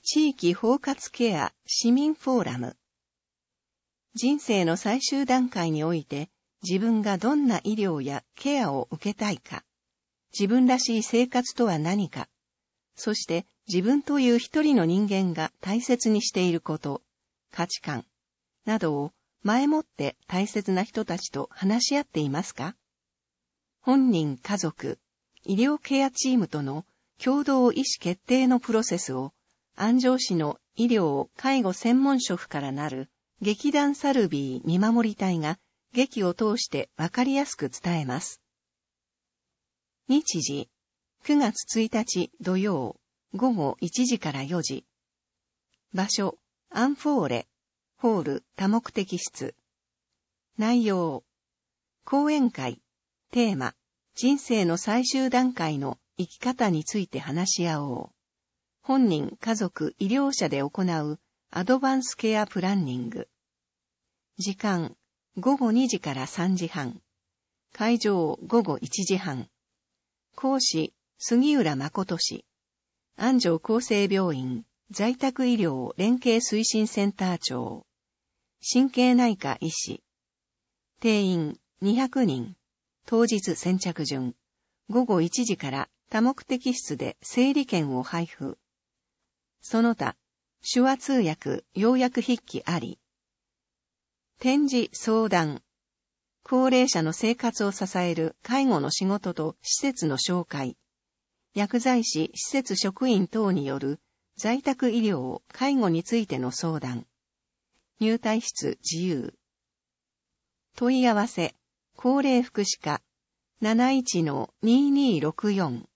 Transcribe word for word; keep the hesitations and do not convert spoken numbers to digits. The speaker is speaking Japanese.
地域包括ケア市民フォーラム。人生の最終段階において自分がどんな医療やケアを受けたいか、自分らしい生活とは何か、そして自分という一人の人間が大切にしていること、価値観などを前もって大切な人たちと話し合っていますか？本人、家族、医療ケアチームとの共同意思決定のプロセスを安城市の医療・介護専門職からなる劇団サルビー見守り隊が劇を通してわかりやすく伝えます。日時、くがつついたち土曜、ごごいちじからよじ。場所、アンフォーレ、ホール多目的室。内容、講演会、テーマ、人生の最終段階の生き方について話し合おう。本人、家族、医療者で行うアドバンスケアプランニング。時間、ごごにじからさんじはん。会場、ごごいちじはん。講師、杉浦誠氏。安城厚生病院在宅医療連携推進センター長。神経内科医師。定員にひゃくにん。当日先着順。ごごいちじから多目的室で整理券を配布。その他、手話通訳、要約筆記あり。展示、相談。高齢者の生活を支える介護の仕事と施設の紹介。薬剤師、施設職員等による在宅医療、介護についての相談。入退室自由。問い合わせ、高齢福祉課 なないちのにーにーろくよん。